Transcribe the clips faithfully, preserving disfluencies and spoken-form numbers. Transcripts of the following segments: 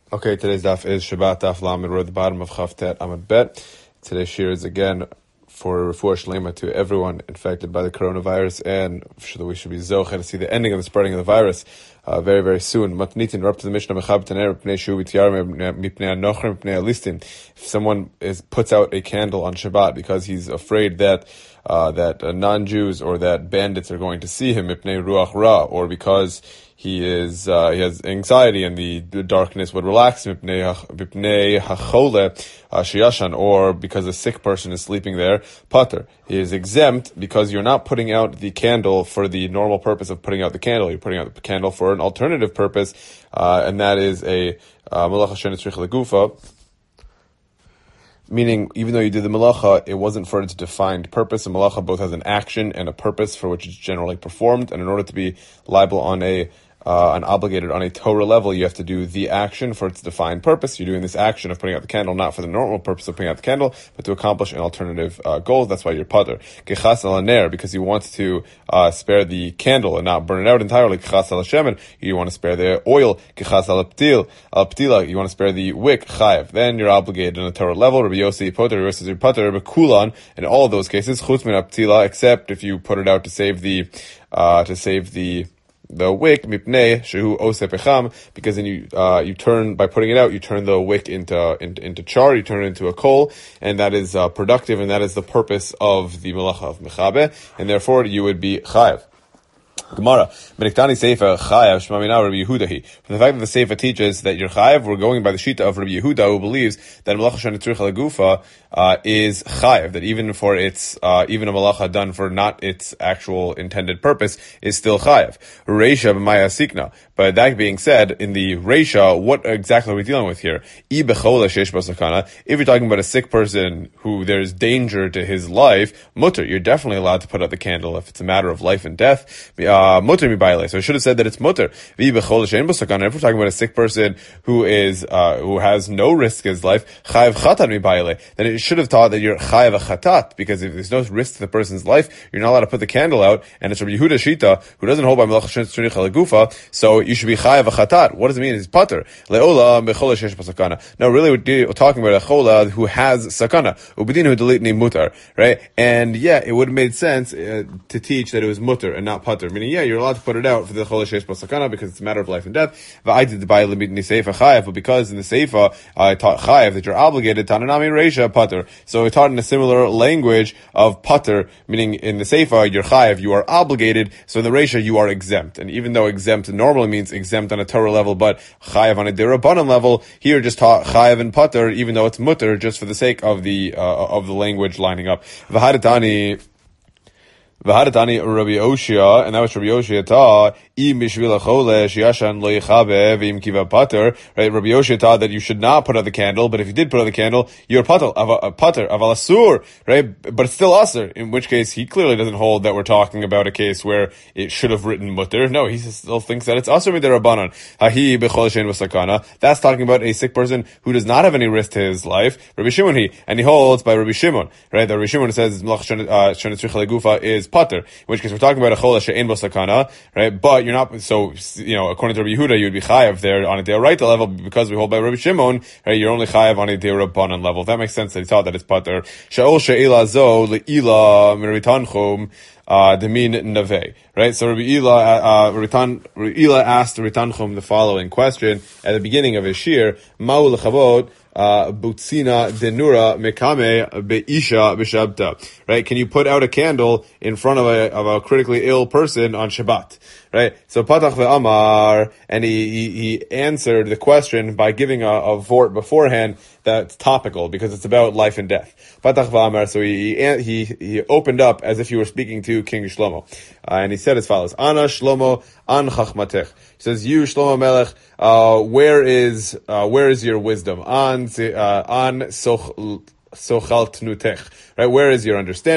Okay, today's daf is Shabbat daf lamed. We're at the bottom of Chavtet Amud Bet. Today's shir is again for refuah shlema to everyone infected by the coronavirus, and that we should be zocheh to see the ending of the spreading of the virus uh, very, very soon. Matnitin, we're up to the Mishnah Mechab Taner Pnei Shu B'Tiyar Mipnei Anocher Mipnei Alistin. If someone is puts out a candle on Shabbat because he's afraid that uh, that uh, non-Jews or that bandits are going to see him, Mipnei Ruach Ra, or because he is uh, he has anxiety and the, the darkness would relax him, Mipnei Hachole Shiyashan, or because a sick person is sleeping there, Pater. He is exempt because you're not putting out the candle for the normal purpose of putting out the candle. You're putting out the candle for an alternative purpose, uh, and that is a Malacha Shenetzrich Legufa. Meaning, even though you did the malacha, it wasn't for its defined purpose. A malacha both has an action and a purpose for which it's generally performed, and in order to be liable on a Uh, and obligated on a Torah level, you have to do the action for its defined purpose. You're doing this action of putting out the candle not for the normal purpose of putting out the candle, but to accomplish an alternative uh, goal. That's why you're pater. Kechas al ner, because you want to uh, spare the candle and not burn it out entirely. Kechas al shemen, you want to spare the oil. Kechas al ptil, al ptila, you want to spare the wick. Chayev, then you're obligated on a Torah level. Rabbi Yossi pater, Rabbi Yossi pater, Rabbi Kulan, in all of those cases, chutz min ptila, except if you put it out to save the uh, to save the the wick, mipnei shehu ose pecham, because then you uh, you turn, by putting it out, you turn the wick into into, into char, you turn it into a coal, and that is uh, productive, and that is the purpose of the melacha of mechabe, and therefore you would be chayav. Gemara, Meniktani Seifa Chayav Shmamina Rabbi Yehudahi. From the fact that the Seifa teaches that you're Chayav, we're going by the Shita of Rabbi Yehuda, who believes that Malacha Shenetzrich Legufa uh, is Chayav, that even for its uh, even a Malacha done for not its actual intended purpose is still Chayav. Reisha b'Maya Sikna. But that being said, in the Reisha, what exactly are we dealing with here? I bechola sheish basakana. If you're talking about a sick person who there's danger to his life, mutter, you're definitely allowed to put out the candle if it's a matter of life and death. Uh, mutter mibayle. So I should have said that it's mutter. If we're talking about a sick person who is uh, who has no risk to his life, chayav chatan mibayle, then it should have taught that you're chayav a chatat, because if there's no risk to the person's life, you're not allowed to put the candle out. And it's Rabbi Yehuda Shita, who doesn't hold by Malacha Shenetzrich Legufa, so you should be chayav a chatat. What does it mean? It's pater. Leola bechola sheish basakana. No, really, we're talking about a chola who has sakana. Ubedinu delitni mutar, right? And yeah, it would have made sense uh, to teach that it was mutar and not pater. Meaning, yeah, you're allowed to put it out for the chola sheish basakana because it's a matter of life and death. But I did the by limit seifa chayav, but because in the seifa I taught chayav that you're obligated, tananami reisha pater. So we taught in a similar language of pater, meaning in the seifa you're chayav, you are obligated. So in the reisha you are exempt. And even though exempt normally means exempt on a Torah level, but chayav on a derabanan level, here just taught chayav and pater, even though it's mutter, just for the sake of the uh, of the language lining up. V'hadatani. V'hadatani Rabbi Oshia, and that was Rabbi Oshia ta, im mishvil achole shiyashan lo yichabe v'im kiva pater. Right, Rabbi Oshia taught that you should not put out the candle, but if you did put out the candle, you're pater, a pater, aval asur, right? But it's still asur, in which case he clearly doesn't hold that we're talking about a case where it should have written mutter. No, he still thinks that it's asur midirabanan. Hahi b'chol shein v'sakana. That's talking about a sick person who does not have any risk to his life. Rabbi Shimon he, and he holds by Rabbi Shimon, right? That Rabbi Shimon says Malacha Shenetzrich Legufa is pater, in which case we're talking about a chola she'ein bo sakana, right? But you're not, so, you know, according to Rabbi Yehuda, you'd be chayav there on a deoraita level, because we hold by Rabbi Shimon, right? You're only chayav on a deorabanan level. That makes sense that he thought that it's pater. Sha'ol she'ela zo le'ila meritanchum uh demin naveh, right? So Rabbi Ila, uh, Rabbi Ila asked Rabbi Tanchum the following question at the beginning of his shir, ma'u lechavot Uh, butzina denura mekame be'isha b'shabta. Right? Can you put out a candle in front of a of a critically ill person on Shabbat? Right? So patach ve'amar, and he, he he answered the question by giving a, a vort beforehand that's topical because it's about life and death. Patach ve'amar. So he he he opened up as if he were speaking to King Shlomo, uh, and he said as follows: Ana Shlomo an chachmatech. He says, "You Shlomo Melech, uh, where is uh, where is your wisdom? An uh, an soch sochaltnutech, right? Where is your understanding?"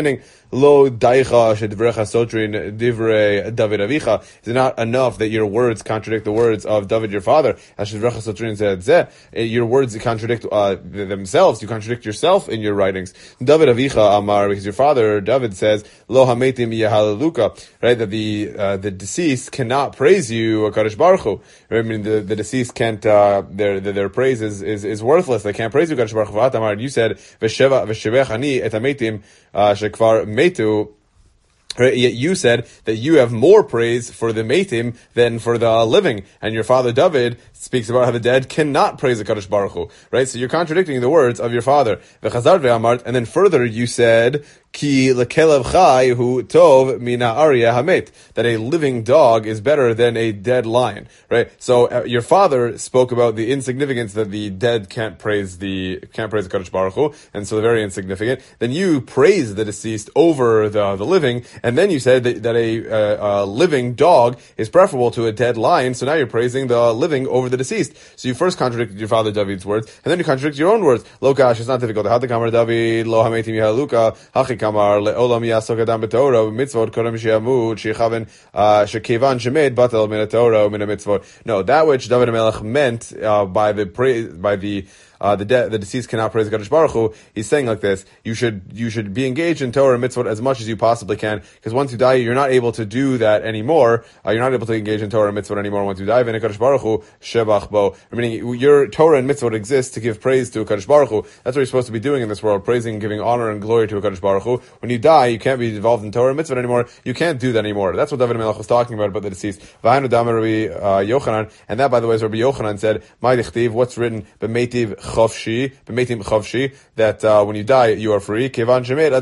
Lo daicha shedivrecha sotrin divrei David avicha. Is it not enough that your words contradict the words of David your father? As shedivrecha sotrin said, zeh, your words contradict uh, themselves. You contradict yourself in your writings. David avicha amar, because your father David says, Lo hametim yehalaluka, right? That the uh, the deceased cannot praise you, Kadosh Baruch Hu. Right? I mean, the, the deceased can't. Uh, their, their their praise is, is is worthless. They can't praise you, Kadosh Baruch Hu. Amar, you said, V'sheva v'shevech ani et hametim shekvar metu. Right, yet you said that you have more praise for the metim than for the living, and your father David speaks about how the dead cannot praise the Kadosh Baruch Hu. Right, so you're contradicting the words of your father. And then further you said, Ki lekelev chai hu tov mina arya hamet, that a living dog is better than a dead lion. Right, so uh, your father spoke about the insignificance that the dead can't praise the can't praise the Kadosh Baruch Hu, and so they're very insignificant. Then you praise the deceased over the the living. And then you said that, that a, uh, a living dog is preferable to a dead lion, so now you're praising the living over the deceased. So you first contradicted your father David's words, and then you contradict your own words. Lo kash, it's not difficult. Hatakamar David, lo hametim yahaluka, hachikamar, le'olam yasok adam b'torah, mitzvot kodem she'amud, she'chaven, she'kevan shemed, batel min ha'torah, min ha'mitzvot. No, that which David HaMelech meant uh, by the praise, by the Uh, the de- the deceased cannot praise the Kadosh Baruch Hu. He's saying like this: you should you should be engaged in Torah and mitzvot as much as you possibly can, because once you die, you're not able to do that anymore. Uh, you're not able to engage in Torah and mitzvot anymore once you die. V'nei Kadosh Baruch Hu shebach bo. Meaning, your Torah and mitzvot exist to give praise to a Kadosh Baruch Hu. That's what you're supposed to be doing in this world: praising, giving honor and glory to a Kadosh Baruch Hu. When you die, you can't be involved in Torah and mitzvot anymore. You can't do that anymore. That's what David HaMelech was talking about about the deceased. V'hainu damar Rabbi Yochanan, and that, by the way, is Rabbi Yochanan said, "My dichtiv, what's written b'meitiv chavshi." That uh, when you die, you are free. That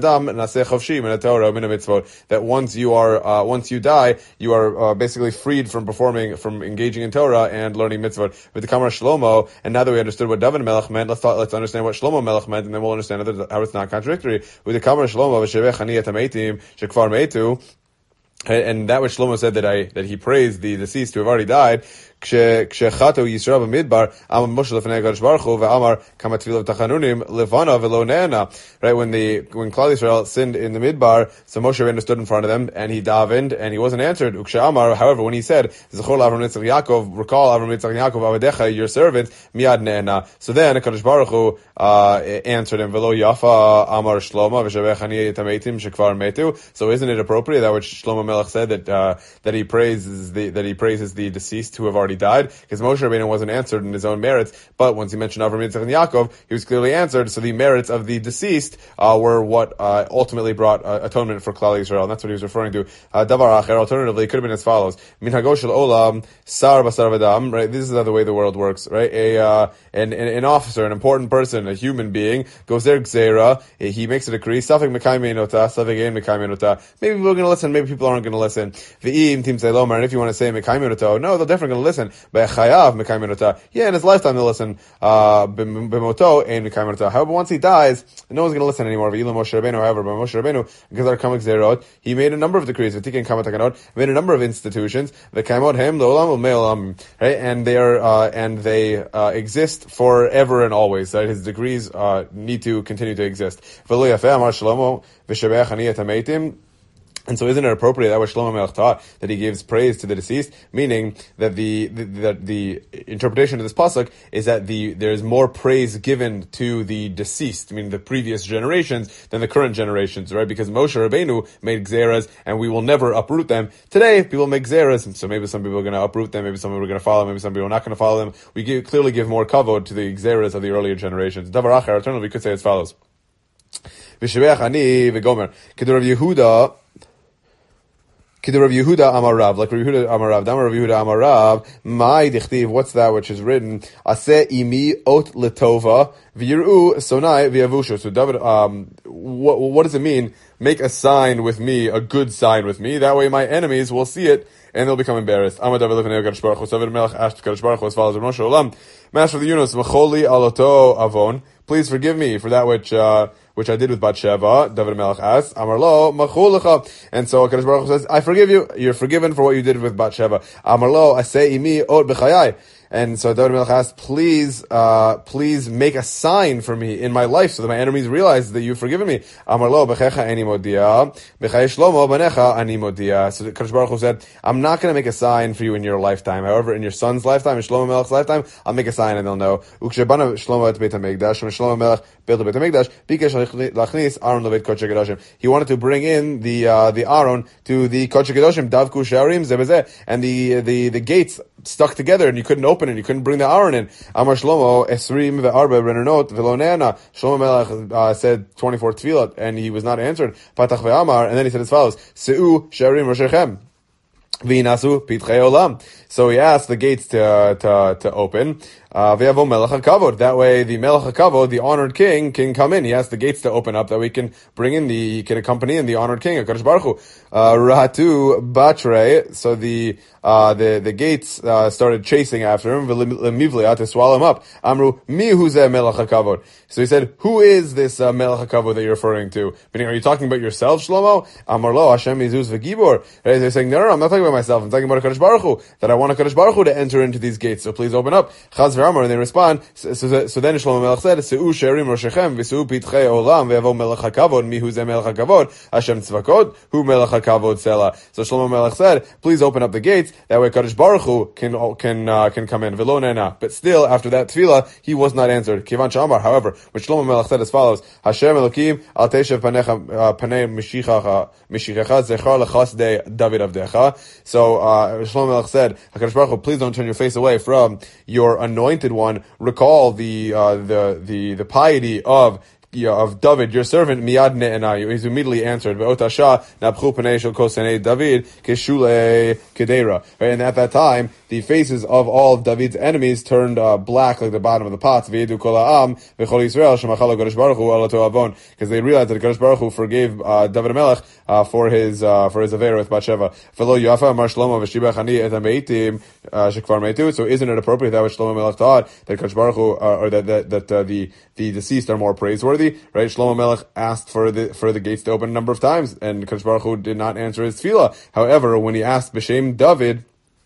once you are, uh, once you die, you are uh, basically freed from performing, from engaging in Torah and learning mitzvot. With the Kamar Shlomo, and now that we understood what David Melech meant, let's talk, let's understand what Shlomo Melech meant, and then we'll understand how it's not contradictory. With the Kamar Shlomo, and that which Shlomo said that I that he praised the deceased who have already died. Right, when the when Klal Yisrael sinned in the Midbar, so Moshe Rabbeinu stood in front of them and he davened and he wasn't answered. However, when he said, recall Avram Yitzchak Yaakov Avadecha, your servant, miyad ne'ena. So then HaKadosh Baruch Hu uh, answered him, V'lo yafa amar Shlomo v'shavech tametim shekvar metu. So isn't it appropriate that which Shlomo Melech said that uh, that he praises the that he praises the deceased who have already died, because Moshe Rabbeinu wasn't answered in his own merits, but once he mentioned Avram Yitzchak and Yaakov, he was clearly answered, so the merits of the deceased uh, were what uh, ultimately brought uh, atonement for Klal Yisrael, and that's what he was referring to. Uh, Davar Acher, alternatively, it could have been as follows: Min hagoshel olam, sar basar v'dam, right? This is the way the world works, right? A, uh, an, an officer, an important person, a human being, goes there, gzeira, he makes a decree, safek mekayim enota, safek ein mekayim enota. Maybe people are going to listen, maybe people aren't going to listen. V'im tim zeilomar, and if you want to say mekayim enota, no, they're definitely going to listen. Yeah, in his lifetime they'll listen. Uh, However, once he dies, no one's going to listen anymore. However, by Moshe Rabbeinu, because our Kamak Zerot, he made a number of decrees. He made a number of institutions. Right, and they are uh, and they uh, exist forever and always. Right? His decrees uh, need to continue to exist. And so isn't it appropriate that what Shlomo Melech taught, that he gives praise to the deceased, meaning that the, the, the, the interpretation of this pasuk is that the, there's more praise given to the deceased, meaning the previous generations, than the current generations, right? Because Moshe Rabbeinu made gzeras, and we will never uproot them. Today, people make gzeras, and so maybe some people are going to uproot them, maybe some people are going to follow them, maybe some people are not going to follow them. We give, clearly give more kavod to the gzeras of the earlier generations. Davar Acher, alternatively, we could say as follows. V'shevech ani v'gomer. Kedu Rav Yehuda, Kedu Rav Yehuda Amarav, like Rav Yehuda Amarav, Dama Rav Yehuda Amarav, my dichtiv, what's that which is written? Aseh imi ot letova, v'yiru sonai v'yavushu. So David, um, what, what does it mean? Make a sign with me, a good sign with me. That way my enemies will see it and they'll become embarrassed. Amar David Lefnei Kadosh Baruch Hu. So David Melech asked Kadosh Baruch Hu as follows: Moshe Olam, Master of the Yunus, Mecholi aloto avon. Please forgive me for that which uh, which I did with Bathsheba. David Melech asked, Amar lo machul lecha. And so Kadosh Baruch Hu says, I forgive you. You're forgiven for what you did with Bathsheba. Amar lo aseh imi ot b'chayai. And so David Melech asked, please, uh, please make a sign for me in my life so that my enemies realize that you've forgiven me. Amar lo, b'checha eni modia, b'chai Shlomo banecha ani modia. So Kadosh Baruch Hu said, I'm not going to make a sign for you in your lifetime. However, in your son's lifetime, in Shlomo Melech's lifetime, I'll make a sign and they'll know. Ukshebana Shlomo et Beit HaMikdash, when Shlomo Melech built the Beit HaMikdash, bikesh lachnis Aaron levet Kodesh HaKadoshim. He wanted to bring in the uh, the Aaron to the Kodesh HaKadoshim, davku sharim zebezeh, and the the the gates stuck together, and you couldn't open it. You couldn't bring the Aaron in. Amar Shlomo esrim ve'arba renanot v'lo ne'ana. Shlomo Melech uh, said twenty-four tefillah, and he was not answered. Patach ve'amar, and then he said as follows: Se'u sharim roshechem. V'inasu pitchei olam. So he asked the gates to uh, to to open. Uh, V'yavo melech hakavod. That way, the melech hakavod, the honored king, can come in. He asked the gates to open up that we can bring in the he can accompany in the honored king, HaKadosh Baruch Hu. Uh, Rahatu batre. So the uh the the gates uh, started chasing after him. V'lemivlia, to swallow him up. Amru mi hu zeh melech hakavod. So he said, who is this uh, melech hakavod that you're referring to? Meaning, are you talking about yourself, Shlomo? Amar lo Hashem izuz v'gibor. Right? They're saying, no, no, no, I'm not talking about myself. I'm talking about HaKadosh Baruch Hu, that I want HaKadosh Baruch Hu to enter into these gates. So please open up. Chaz v'amar, and they respond. So, so, so then Shlomo Melech said, Se'u sherim roshechem, v'se'u pitchei olam, v'yavo melech hakavod, mi hu zeh melech hakavod, Hashem tzvakot, hu melech hakavod sela. So Shlomo Melech said, please open up the gates, that way HaKadosh Baruch Hu can, can, uh, can come in. V'lo nena. But still, after that tefillah, he was not answered. Kivan Shamar, however, which Shlomo Melech said as follows, Hashem Elokim, al teshev panecha, uh, panei mishichacha, mishichacha, zechar lechasdei David avdecha. So, uh, Shlomo Melech said, HaKadosh Baruch Hu, please don't turn your face away from your anointed one. Recall the, uh, the, the, the piety of Yeah, of David, your servant, miyad ne'enayu. He's immediately answered, Ve'otasha nabchu panei shel kol senei David keshule kedera. Right, and at that time, the faces of all of David's enemies turned uh, black like the bottom of the pots. Ve'edu kol ha'am ve'chol Yisrael shemachal HaKadosh Baruch Hu ala to'avon. Because they realized that HaKadosh Baruch Hu forgave uh, David HaMelech uh, for his uh, for his affair with Bathsheba. Ve'lo yafa amar Shlomo v'shibach ani et ha'meitim shekvar meitu. So isn't it appropriate that what Shlomo Melech taught, that HaKadosh Baruch Hu, uh, or that that, that uh, the the deceased are more praiseworthy? Right? Shlomo Melech asked for the for the gates to open a number of times, and Kadosh Baruch Hu did not answer his tefillah. However, when he asked B'Shem David,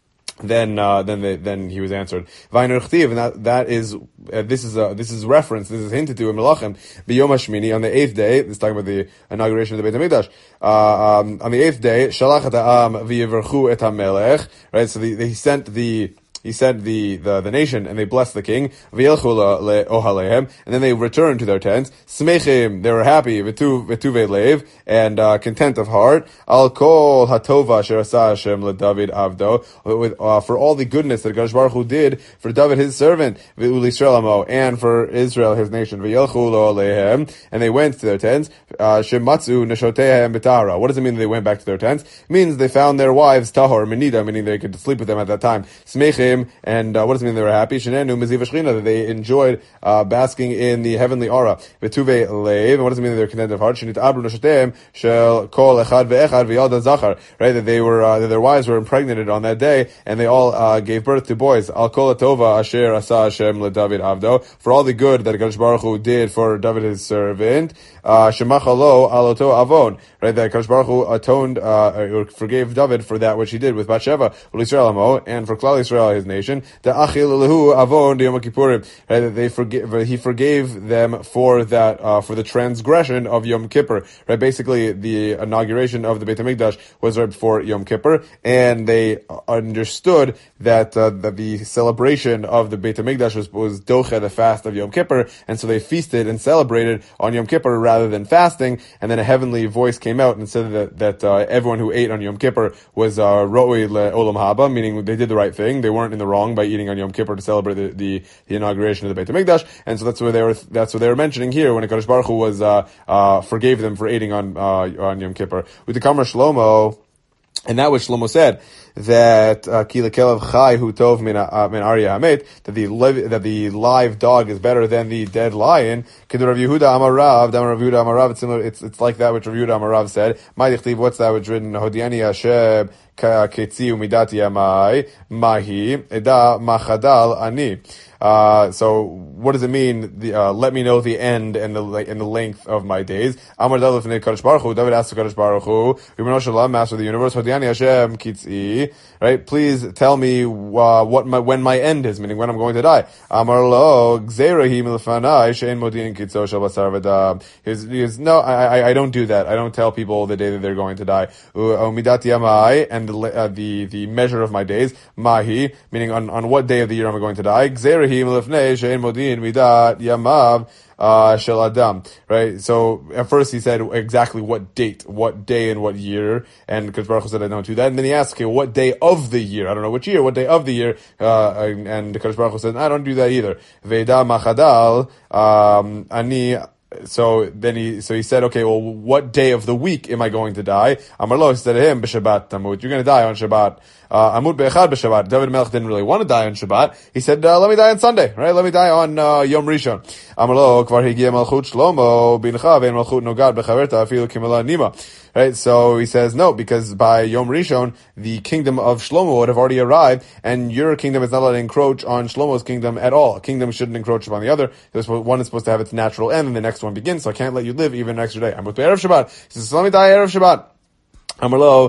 then uh, then they, then he was answered. And that that is uh, this is uh, this is reference. This is hinted to in Melachim. B'Yom HaShmini, on the eighth day. This is talking about the inauguration of the Beit HaMikdash. Uh, um, on the eighth day, Shalach et ha'am v'yiverchu et ha'melech. Right. So the, the, he sent the. He sent the, the, the nation, and they blessed the king. And then they returned to their tents. Smechim, they were happy. V'tuve lev, and uh, content of heart. Al kol hatova sherasa Hashem leDavid avdo, with uh, for all the goodness that Kadosh Baruch Hu did for David his servant, v'ul Yisrael amo, and for Israel his nation. V'yelchu lo alehem, and they went to their tents. Shematzu neshotehem b'tahara. What does it mean that they went back to their tents? It means they found their wives tahor menida, meaning they could sleep with them at that time. Smechim. And uh, what does it mean they were happy? Shenenu meziv shechina, that they enjoyed uh, basking in the heavenly aura. V'tuve leiv, and what does it mean that they're content of heart? Shenit abru neshoteim shel kol echad ve'echad v'yalda zachar. Right, that they were uh, that their wives were impregnated on that day, and they all uh, gave birth to boys. Al kol atova asher asa Hashem leDavid avdo, for all the good that Kadosh Baruch Hu did for David his servant. Shemachalo aloto avon. Right, that Kadosh Baruch Hu atoned uh, or forgave David for that which he did with Bathsheba, Yisrael amo, and for Klal Yisrael his nation. The achil lehu avon de Yom Kippurim. Right, that they forgive. He forgave them for that uh, for the transgression of Yom Kippur. Right, basically the inauguration of the Beit HaMikdash was right before Yom Kippur, and they understood that uh, that the celebration of the Beit HaMikdash was was doche, the fast of Yom Kippur, and so they feasted and celebrated on Yom Kippur rather than fasting. And then a heavenly voice came out and said that that uh, everyone who ate on Yom Kippur was uh, ro'oi le'olam haba, meaning they did the right thing. They weren't in the wrong by eating on Yom Kippur to celebrate the, the, the inauguration of the Beit HaMikdash. And so that's what they were that's what they were mentioning here when HaKadosh Baruch Hu was uh, uh, forgave them for eating on uh, on Yom Kippur. With the Kamar Shlomo, and that which Shlomo said, that ki lekelev chai hu tov min arya hamet, that the live, that the live dog is better than the dead lion. Kedu Rav Yehuda Amarav, Rav Yehuda Amarav. It's similar. It's it's like that which Rav Yehuda Amarav said. Ma'dichtiv, what's that which written? Hodiani Hashem ketzi umidati amai mahi eda machadal ani. Uh, so what does it mean? The, uh, let me know the end and the and the length of my days. Amar David Kadosh Baruch Hu. David asked Kadosh Baruch Hu, Rebbeinu Shalom, Master of the universe, Hodiani Hashem kitzi. Mahi, right? Please tell me uh, what my when my end is, meaning when I'm going to die. Amar lo gzeirahi milfanai she'en modin kitzo shel basar v'dam. He goes, no, I, I I don't do that. I don't tell people the day that they're going to die. Umidat yamai, and the uh, the the measure of my days, mahi, meaning on on what day of the year am I going to die? Gzeirahi milfnei she'en modin midat yamav. Uh, Shel Adam, right? So at first he said exactly what date, what day and what year, and Kadosh Baruch Hu said I don't do that. And then he asked, okay, what day of the year? I don't know which year, what day of the year? Uh, and, and Kadosh Baruch Hu said, I don't do that either. Veda machadal, um, ani. So then he, so he said, okay, well, what day of the week am I going to die? Amar lo, he said to him, b'Shabbat tamut. You're going to die on Shabbat. Uh, amut be'echad b'Shabbat. David Melech didn't really want to die on Shabbat. He said, uh, let me die on Sunday, right? Let me die on, uh, Yom Rishon. Amar lo, kvar higia malchut Shlomo, bincha ve'en malchut nogad b'chaverta afilu kimela nima. Right? So he says, no, because by Yom Rishon, the kingdom of Shlomo would have already arrived, and your kingdom is not allowed to encroach on Shlomo's kingdom at all. A kingdom shouldn't encroach upon the other. One is supposed to have its natural end, and the next one begins, so I can't let you live even an extra day. I'm with Erev Shabbat. He says, so let me die Erev Shabbat. Amar lo,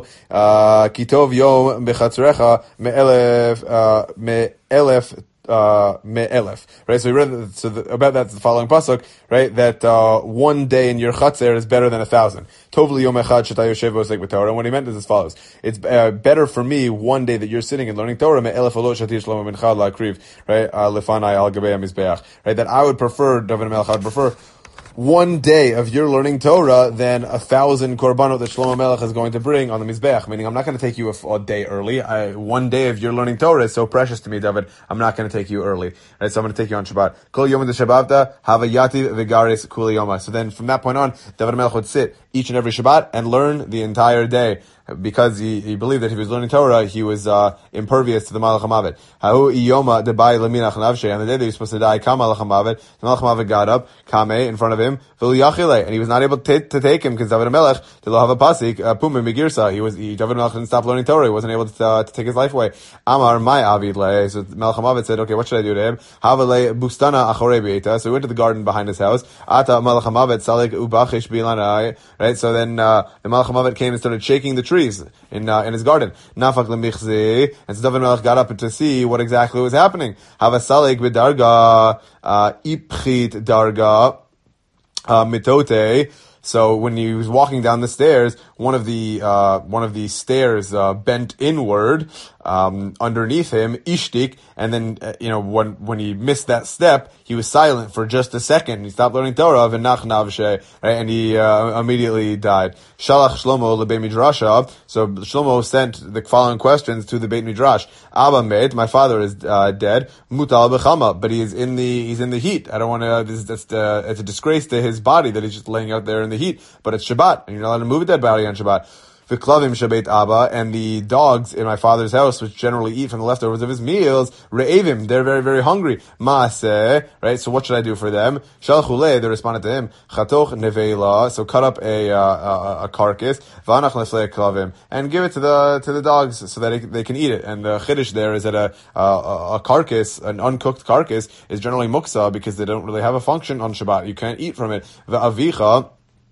kitov yom bechatzrecha me'elef, uh, me'elef, uh, me'elef. Right? So we read, so the, about that's the following pasuk, right? That, uh, one day in your chatzer is better than a thousand. Tov li yom echad shetay yoshev v'osek b'Torah. And what he meant is as follows. It's, uh, better for me one day that you're sitting and learning Torah, me'elef olot shatir shlomo ben chad la'akriv, right? Uh, lefanai al gabei mizbeach. Right? That I would prefer, David Melech, I would prefer one day of your learning Torah than a thousand korbanot that Shlomo Melech is going to bring on the Mizbeach. Meaning, I'm not going to take you a, a day early. I, one day of your learning Torah is so precious to me, David. I'm not going to take you early. Right, so I'm going to take you on Shabbat. Kol yom Shabbat havayati v'garis kuli yoma. So then, from that point on, David Melech would sit each and every Shabbat and learn the entire day, because he, he believed that if he was learning Torah, he was uh, impervious to the Malach HaMavet. Hahu iyoma debai leminach navshe. On the day that he was supposed to die, Kam Malach HaMavet, the Malach HaMavet got up, Kame, in front of him, V'lu yachile, and he was not able to, t- to take him, because David Melech, to lo have a pasik, pumim megirsa. He was, he, David Melech didn't stop learning Torah. He wasn't able to, uh, to take his life away. Amar, my avid le. So Malach HaMavet said, okay, what should I do to him? Havale bustana achorei beita. So he went to the garden behind his house. Ata Malach HaMavet salik ubachish bilanai. Right, so then, uh, the Malach HaMavet came and started shaking the trees in, uh, in his garden. Nafak lemichze. And so David Melech got up to see what exactly was happening. Havasalik b'darga, uh, ipchit darga, uh, mitote. So when he was walking down the stairs, one of the, uh, one of the stairs, uh, bent inward, um, underneath him, ishtik, and then, uh, you know, when, when he missed that step, he was silent for just a second. He stopped learning Torah, v'nach navshe, right, and he, uh, immediately died. Shalach Shlomo lebeit midrasha. So Shlomo sent the following questions to the Beit Midrash. Abba met, my father is, uh, dead. Mutal b'chama, but he is in the, he's in the heat. I don't want to, this is just, uh, it's a disgrace to his body that he's just laying out there in the heat, but it's Shabbat, and you're not allowed to move a dead body on Shabbat. V'klavim shabeit Abba, and the dogs in my father's house, which generally eat from the leftovers of his meals, re'evim, they're very, very hungry. Maaseh, right? So what should I do for them? Shalchule, they responded to him, chatoch neveila, so cut up a, uh, a, a carcass, v'anach neflei klavim, and give it to the, to the dogs so that it, they can eat it. And the chiddush there is that a, a, a carcass, an uncooked carcass, is generally muksa because they don't really have a function on Shabbat. You can't eat from it. V'avicha,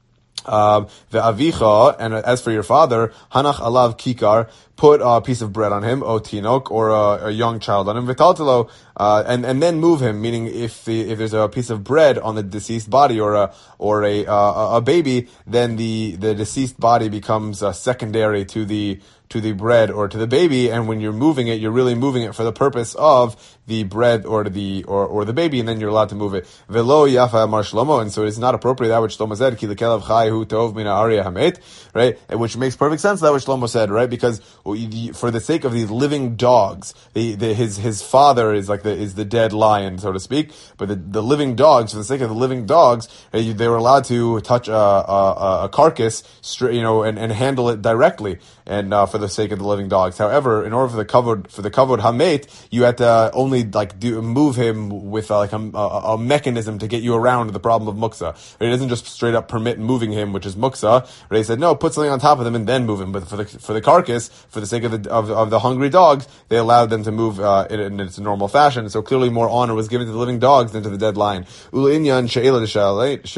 Um, the avicha, and as for your father, hanach alav kikar, put a piece of bread on him, o tinok, or a, a young child on him, vitaltalo, uh, and, and then move him, meaning if the, if there's a piece of bread on the deceased body, or a, or a, uh, a baby, then the, the deceased body becomes uh, secondary to the, to the bread or to the baby, and when you're moving it, you're really moving it for the purpose of the bread or the or, or the baby, and then you're allowed to move it. Velo yafa mar Shlomo, and so it's not appropriate that which Shlomo said, ki lekelav chai hu tov mina arya hamet, right? Which makes perfect sense that which Shlomo said, right? Because for the sake of these living dogs, the, the his his father is like the is the dead lion, so to speak, but the, the living dogs, for the sake of the living dogs, they were allowed to touch a, a, a carcass, you know, and, and handle it directly, and uh, for the sake of the living dogs. However, in order for the kavod for the kavod hamet, you had to only like do move him with uh, like a, a, a mechanism to get you around the problem of muksa. It doesn't just straight up permit moving him, which is muksa. They said no, put something on top of them and then move him. But for the for the carcass, for the sake of the of, of the hungry dogs, they allowed them to move uh, in, in its normal fashion. So clearly, more honor was given to the living dogs than to the dead lion. Ulinyan she'ila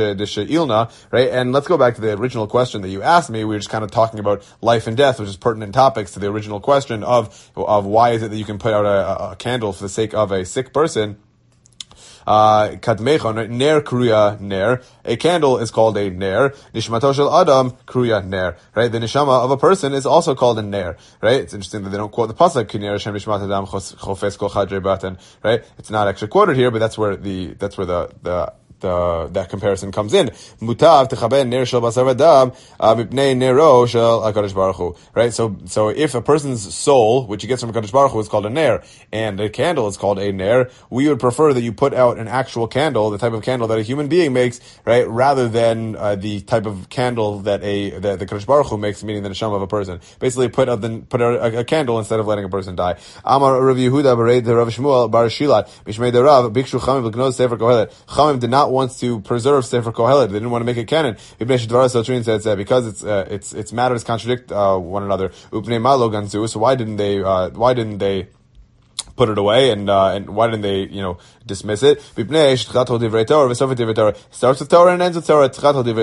d'she'ilna, right? And let's go back to the original question that you asked me. We were just kind of talking about life and death, which is pertinent different topics to the original question of of why is it that you can put out a, a candle for the sake of a sick person. Uh, Kadmechon, ner kruya ner. A candle is called a ner. Nishmato shel adam kruya ner. Right? The neshama of a person is also called a ner. Right? It's interesting that they don't quote the pasuk ki ner Hashem nishmat adam chofes kol chadrei batan. Right? It's not actually quoted here, but that's where the that's where the the Uh, that comparison comes in. Mutav techaben ner shel basar v'dam mipnei nero shel HaKadosh Baruch Hu. Right? So, so if a person's soul, which he gets from HaKadosh Baruch Hu, is called a ner, and a candle is called a ner, we would prefer that you put out an actual candle, the type of candle that a human being makes, right, rather than uh, the type of candle that a that the HaKadosh Baruch Hu makes, meaning the neshama of a person. Basically, put out the, put out a, a candle instead of letting a person die. Amar Rav Yehuda b'reid Rav Shmuel bar Shilat mishmei derav bikshu chamim v'gnoz sefer kohelet. Chamim did not wants to preserve Sefer Kohelet. They didn't want to make it canon. Says because it's uh, it's it's matters contradict uh, one another. Upnei malo ganzu. So why didn't they? Uh, why didn't they put it away, and uh, and why didn't they, you know, dismiss it? Starts with Torah and ends with Torah.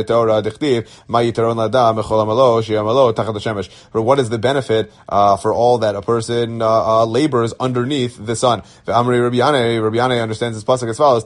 But what is the benefit uh, for all that a person uh, uh, labors underneath the sun? Rabbi Yanai understands this pasuk as follows: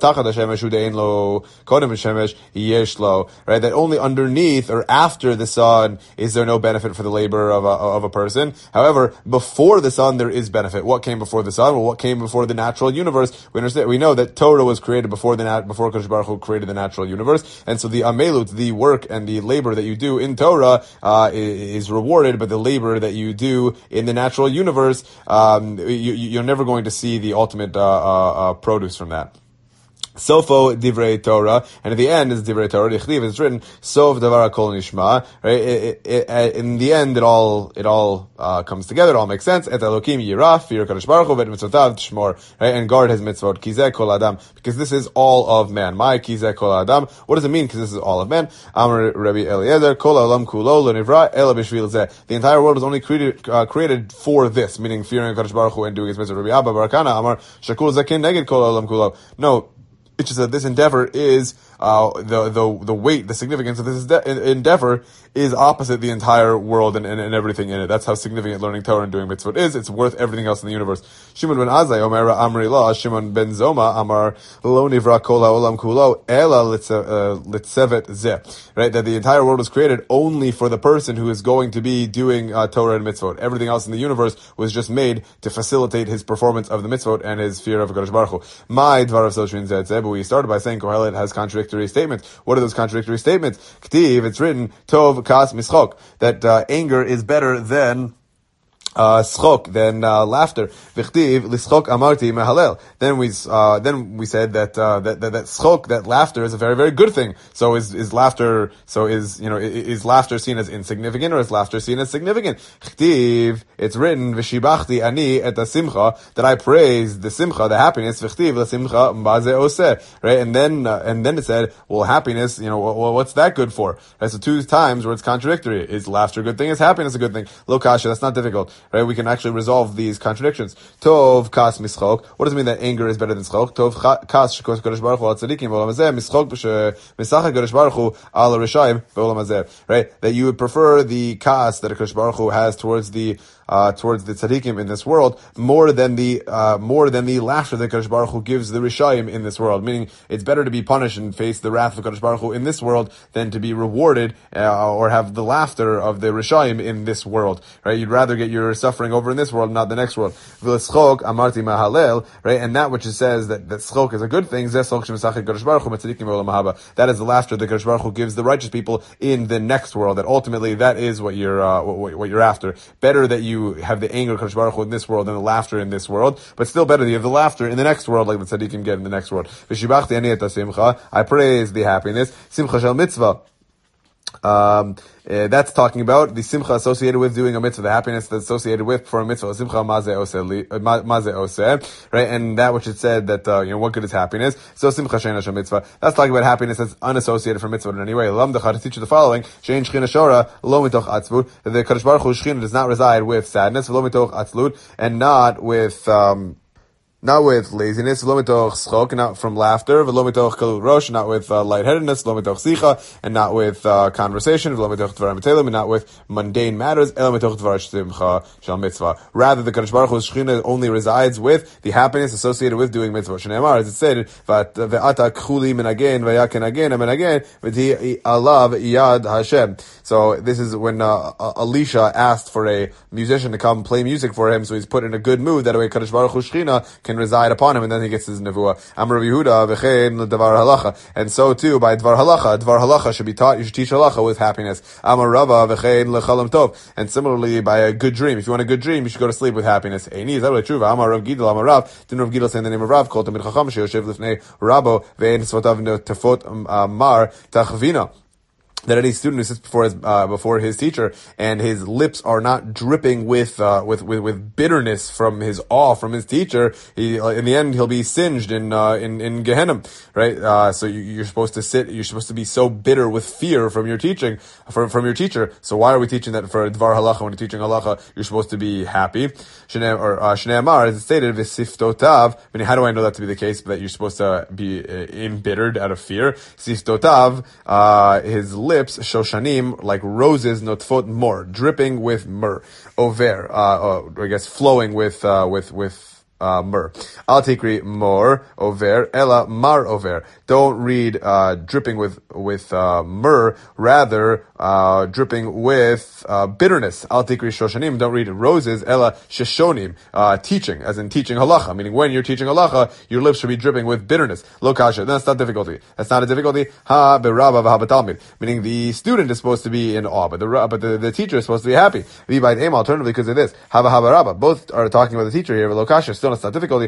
right? That only underneath or after the sun is there no benefit for the labor of a, of a person. However, before the sun there is benefit. What came before the sun? Well, what came before the natural universe? We understand. We know that Torah was created before the nat- before Kadosh Baruch Hu created the natural universe, and so the amelut, the work and the labor that you do in Torah, uh, is rewarded, but the labor that you do in the natural universe, um, you, you're never going to see the ultimate uh, uh, uh, produce from that. Sofo divrei Torah, and at the end is divrei Torah. It's written Sof davar kol nishma. Right? It, it, it, in the end, it all it all uh, comes together. It all makes sense. Et Elokim yirah, fear Kadosh Baruch Hu, vet mitzvotav tishmor. Right? And guard his mitzvot. Kizeh kol adam, because this is all of man. My kizeh kol adam. What does it mean? Because this is all of man. Amar Rabbi Eliezer kol olam kulo lo nivra ela b'shvil zeh. The entire world was only created uh, created for this, meaning fearing Kadosh Baruch Hu and doing his mitzvah. Rabbi Abba Barakana Amar shakul zakin neged kol olam kulo. No. It's just that this endeavor is, uh, the, the, the weight, the significance of this endeavor is opposite the entire world and, and, and everything in it. That's how significant learning Torah and doing mitzvot is. It's worth everything else in the universe. Shimon ben Azai, Omer Amri La, Shimon ben Zoma, Amar, Lo Nivra Kol HaOlam Kulo, Ela Litzevet Zeh. Right? That the entire world was created only for the person who is going to be doing, uh, Torah and mitzvot. Everything else in the universe was just made to facilitate his performance of the mitzvot and his fear of HaKadosh Baruch Hu. My Dvarav Soshin Zeh Zeh, but we started by saying Kohelet has contradictory statements. What are those contradictory statements? K'tiv, it's written, Tov Kas Mischok, that uh, anger is better than Uh, schok, then, uh, laughter. V'chtiv, lischok amarti mehalel. Then we, uh, then we said that, uh, that, that, that schok, that laughter is a very, very good thing. So is, is laughter, so is, you know, is, is laughter seen as insignificant or is laughter seen as significant? Chtiv, it's written, v'shibachti ani et simcha, that I praise the simcha, the happiness, v'chtiv, la simcha mbaze oseh. Right? And then, uh, and then it said, well, happiness, you know, well, what's that good for? Right? So two times where it's contradictory. Is laughter a good thing? Is happiness a good thing? Lo kasha, that's not difficult. Right? We can actually resolve these contradictions. Tov kas mischok. What does it mean that anger is better than schok? Tov kas shekos Kadosh Baruch Hu al tzadikim v'olam hazeh. Mischok b'shemesachek Kadosh Baruch Hu al rishayim v'olam hazeh. Right? That you would prefer the kas that Kadosh Baruch Hu has towards the Uh, towards the tzaddikim in this world, more than the, uh, more than the laughter that Kadosh Baruch Hu gives the Rishayim in this world. Meaning, it's better to be punished and face the wrath of Kadosh Baruch Hu in this world than to be rewarded, uh, or have the laughter of the Rishayim in this world. Right? You'd rather get your suffering over in this world, not the next world. V'leschok amarti mahalel, right? And that which it says that, that schok is a good thing, zeh schok shemesachek Kadosh Baruch Hu metzadikim v'olam haba. That is the laughter that Kadosh Baruch Hu gives the righteous people in the next world. That ultimately, that is what you're, uh, what, what you're after. Better that you You have the anger of Kadosh Baruch Hu in this world and the laughter in this world, but still better that you have the laughter in the next world, like the tzaddikim get in the next world. V'shibachti ani et simcha, I praise the happiness. Simcha shel mitzvah. Um, uh, that's talking about the simcha associated with doing a mitzvah, the happiness that's associated with for a mitzvah. Simcha maze oseh, right? And that which it said that, uh, you know, what good is happiness? So simcha shein shel mitzvah. That's talking about happiness that's unassociated from mitzvah in any way. Lamdacha, to teach you the following: shein shchina shora lo mitoch atzvut. That the Kadosh Baruch Hu shchina does not reside with sadness, lo mitoch atzlut, and not with, um, not with laziness, lo mitoch schok, not from laughter, v'lo mitoch kalut rosh, not with uh, lightheadedness, lo mitoch sicha, and not with uh, conversation, v'lo mitoch dvarim b'telem, and not with mundane matters, elo mitoch dvar simcha shel mitzvah. Rather, the Kadosh Baruch Hu's Shechina only resides with the happiness associated with doing mitzvah. Shneimar, as it said, ve'ata kchuli minagen ve'yaken again minagen v'ti alav yad Hashem. So this is when uh, Elisha asked for a musician to come play music for him, so he's put in a good mood. That way, Kadosh Baruch Hu's Shechina can reside upon him, and then he gets his nevuah. Amar Rav Yehuda v'chein davar halacha, and so too by dvar halacha, dvar halacha should be taught. You should teach halacha with happiness. Amar Rava v'chein lechalam tov, and similarly by a good dream. If you want a good dream, you should go to sleep with happiness. Eini is that really true? Amar Rav Gidel Amar Rav, didn't Rav Gidel say in the name of Rav, called Tamid Chacham sheyoshev lifnei Rabo ve'ein svotav tefot mar tachvina. That any student who sits before his uh, before his teacher and his lips are not dripping with uh, with, with with bitterness from his awe from his teacher, he uh, in the end he'll be singed in uh, in in Gehenna, right? Uh, so you, you're supposed to sit. You're supposed to be so bitter with fear from your teaching from from your teacher. So why are we teaching that for dvar halacha when you're teaching halacha? You're supposed to be happy. Shnei or uh, Shnei Amar, as it stated, v'siftotav. I mean, how do I know that to be the case? That you're supposed to be uh, embittered out of fear. Siftotav, uh, his lips. Lips, shoshanim, like roses, notfot mor, dripping with myrrh, over, uh, uh, I guess flowing with, uh, with, with, Uh, myrrh. Al tikri mor over ella mar over. Don't read uh, dripping with with uh, myrrh, rather uh, dripping with uh, bitterness. Al tikri shoshanim. Don't read roses ella sheshonim. Uh, teaching, as in teaching halacha. Meaning when you're teaching halacha, your lips should be dripping with bitterness. Lo kasha. That's not difficulty. That's not a difficulty. Ha berabba v'habatalmid. Meaning the student is supposed to be in awe, but the but the, the teacher is supposed to be happy. V'bayit aim. Alternatively, because of this, haba haba rabba. Both are talking about the teacher here. Lo kasha. Still, it's not difficulty.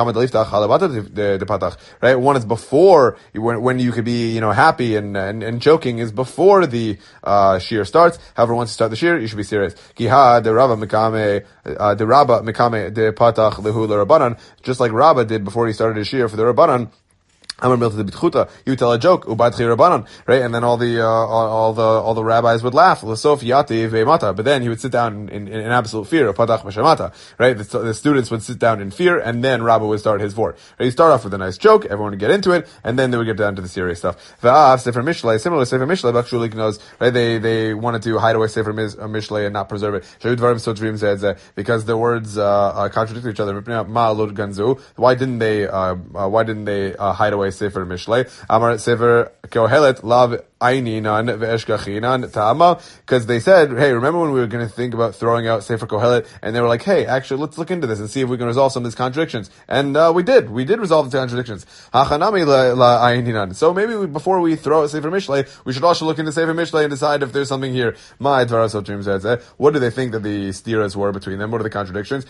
Right? One is before, when, when you could be, you know, happy and, and, and joking is before the, uh, shir starts. However, once you start the shir, you should be serious. Kiha de Rabba mikame, uh, de Rabba mikame de patach lehu l'Rabbanan. Just like Rabba did before he started his shir for the Rabbanan. You tell a joke, right? And then all the, uh, all, all the, all the rabbis would laugh. But then he would sit down in, in, in absolute fear, right? The, the students would sit down in fear, and then Rabbi would start his vort. Right? He'd start off with a nice joke, everyone would get into it, and then they would get down to the serious stuff. Sefer Mishlei, similar to Sefer Mishlei, Bakshulik knows, right? They, they wanted to hide away Sefer Mishlei and not preserve it. Because the words, uh, uh contradict each other. Why didn't they, uh, uh why didn't they, uh, hide away Sefer Mishlei? Amar Sefer Kohelet Lav Aininan Ve'eshkachinan Ta'ama, because they said, hey, remember when we were going to think about throwing out Sefer Kohelet, and they were like, hey, actually, let's look into this and see if we can resolve some of these contradictions. And uh, we did. We did resolve the contradictions. Hachanami La Aininan. So maybe we, before we throw out Sefer Mishlei, we should also look into Sefer Mishlei and decide if there's something here. My Dvarasot says, what do they think that the stiras were between them? What are the contradictions?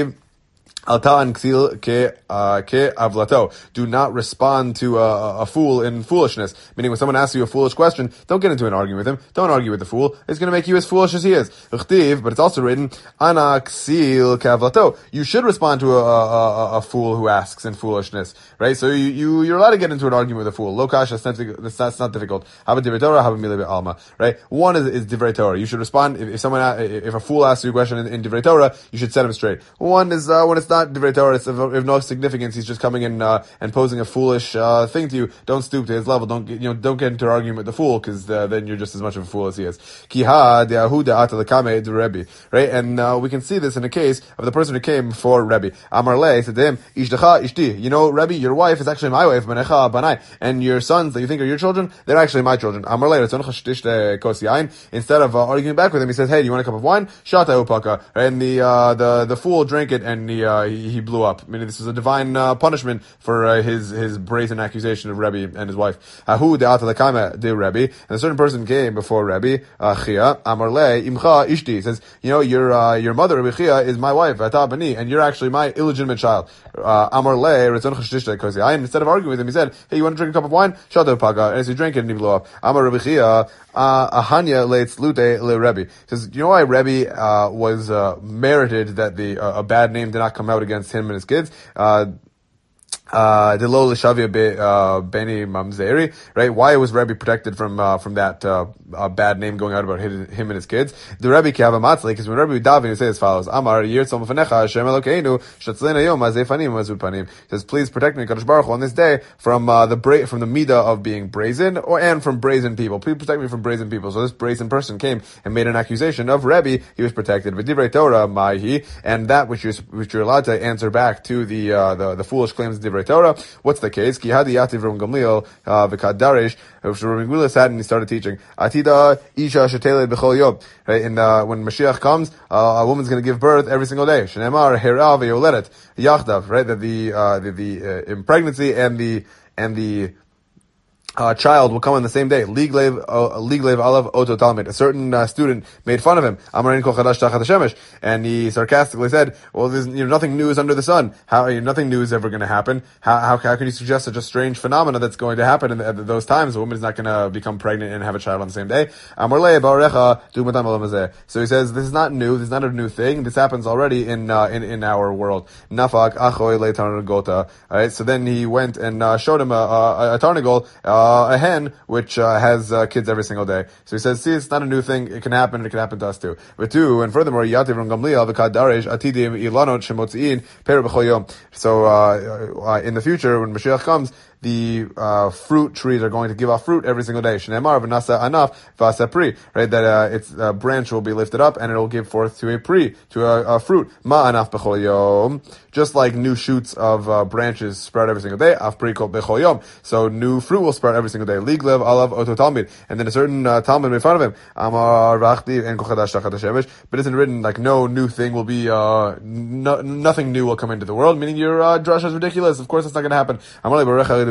Do not respond to a, a fool in foolishness. Meaning, when someone asks you a foolish question, don't get into an argument with him. Don't argue with the fool. It's going to make you as foolish as he is. But it's also written, you should respond to a, a, a fool who asks in foolishness. Right? So you, you, you're allowed to get into an argument with a fool. Lokash, that's not, that's not difficult. Have a divrei Torah, have a milei be'alma. Right? One is, is divrei Torah. You should respond, if, if someone, if a fool asks you a question in, in divrei Torah, you should set him straight. One is, uh, when it's not divrei Torah, it's of, of no significance. He's just coming in uh, and posing a foolish uh, thing to you. Don't stoop to his level. Don't get, you know, don't get into an argument with the fool, because uh, then you're just as much of a fool as he is. Kiha de'ahuda ata lekame de Rebbe. Right, and uh, we can see this in a case of the person who came for Rebbe. Amar le said to him, Ishdecha ishti. You know, Rebbe, your wife is actually my wife, Benecha banai, and your sons that you think are your children, they're actually my children. Amar le instead of uh, arguing back with him, he says, hey, do you want a cup of wine? Shata upaka. And the uh, the the fool drank it, and he uh, he, he blew up. Meaning this was a divine uh, punishment for uh, his his brazen accusation of Rebbe and his wife. Ahu de'ata lekame de Rebbe. And a certain person came before Rebbe, Chia, Amar le imcha ishti. He says, you know, your uh, your mother Rebbe Chia is my wife, Ata bani, and you're actually my illegitimate child. Amar le retzon chashdishta kosi. Instead of arguing with him, he said, hey, you want to drink a cup of wine? Shata upaka. And as he drank it, and he blew up. Amar Rebbe Chia, Ahanya leitz lute le Rebbe. He says, you know why Rebbe uh, was uh, merited that the uh, a bad name did not come out against him and his kids? Uh, Uh, the Lo L'Shavia Be- uh, Beni Mamzeri, right? Why was Rebbe protected from uh, from that uh, uh, bad name going out about his, him and his kids? The Rebbe Kiava Matzli, because when Rebbe would daven, he says as follows: Amar Yirtzom Fanecha Hashem Elokeinu Shatzlina Yom Azefanim Mazud Panim. He says, please protect me, Kadosh Baruch Hu, on this day from uh, the bra- from the midah of being brazen, or and from brazen people. Please protect me from brazen people. So this brazen person came and made an accusation of Rebbe. He was protected. V'divrei Torah Ma'hi, and that which you're which you're allowed to answer back to the uh, the, the foolish claims of Divrei Torah. What's the case? Ki hadi yativ from Gamliel v'kad darish. Rabbi Gamliel sat and he started teaching. Atida isha shetele b'chol yom. Right, and uh, when Mashiach comes, uh, a woman's going to give birth every single day. Shneimar hera ve'yoledet yachdav. Right, that the uh, the, the uh, in pregnancy and the and the Uh, child will come on the same day. Liglev, uh, Liglev Alav Oto Talmid. A certain uh, student made fun of him. Amarin Kol Chadash Tachat Hashemesh, and he sarcastically said, "Well, there's you know nothing new is under the sun. How you know, nothing new is ever going to happen? How, how how can you suggest such a strange phenomena that's going to happen in the, at those times? A woman is not going to become pregnant and have a child on the same day." Amarle Barecha Dumatam Elamazeh. So he says, "This is not new. This is not a new thing. This happens already in uh, in in our world." Nafak Achoy Leitar Gota. All right. So then he went and uh, showed him a, a, a tarnagol. Uh, Uh, a hen which uh, has uh, kids every single day. So he says, see, it's not a new thing. It can happen. It can happen to us too. But two, and furthermore, Yativ from Gamliel v'kad darish atidim ilanot shemotziin per b'chol yom. So uh, uh, in the future, when Mashiach comes, the uh, fruit trees are going to give off fruit every single day. Shneimar v'nasa anaf v'asa pri. Right, that uh, its uh, branch will be lifted up and it will give forth to a pri, to a, a fruit. Ma anaf b'chol yom. Just like new shoots of uh, branches sprout every single day. Af pri kol b'chol yom. So new fruit will sprout every single day. Liglev alav oto talmid. And then a certain uh, talmid made fun of him. Amar v'achdi en kol chadash tachat hashemesh. But isn't written like no new thing will be, uh, no, nothing new will come into the world. Meaning your uh, drasha is ridiculous. Of course it's not going to happen. Amar le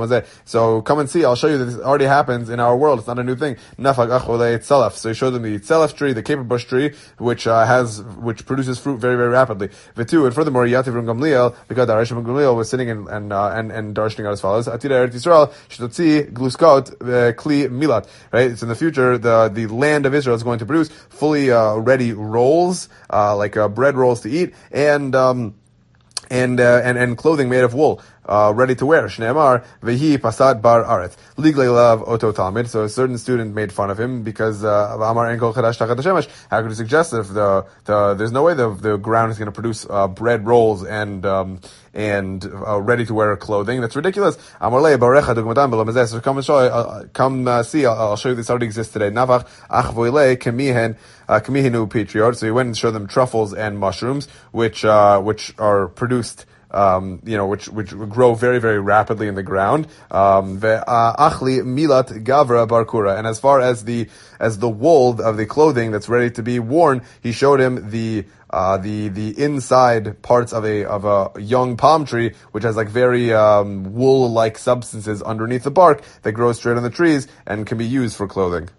So come and see, I'll show you that this already happens in our world. It's not a new thing. So he showed them the tzalef tree, the caper bush tree, which uh, has, which produces fruit very, very rapidly. V'tu, and furthermore, Yativ from Gamliel, because Darish from Gamliel was sitting and and uh, and, and darshaning out as follows: Atida Eretz Yisrael shtotzi gluskot kli milat. Right, it's in the future the the land of Israel is going to produce fully uh, ready rolls, uh, like uh, bread rolls to eat, and um, and uh, and and clothing made of wool. Uh, ready to wear. Shneimar vehi pasad bar aretz ligleilav oto talmid. So a certain student made fun of him because Amar en kol chadash tachat hashemesh. How could you suggest if the the there's no way the the ground is going to produce uh, bread rolls and um, and uh, ready to wear clothing? That's ridiculous. Amar le barecha dugmatam belamazeh. So come and show. Uh, come uh, see. I'll, I'll show you this already exists today. Navach ach voile kemihen kemihinu patriot. So he went and showed them truffles and mushrooms, which uh, which are produced. Um, you know, which which grow very very rapidly in the ground. Um, achli milat gavra barkura. And as far as the as the wool of the clothing that's ready to be worn, he showed him the uh, the the inside parts of a of a young palm tree, which has like very um, wool like substances underneath the bark that grow straight on the trees and can be used for clothing.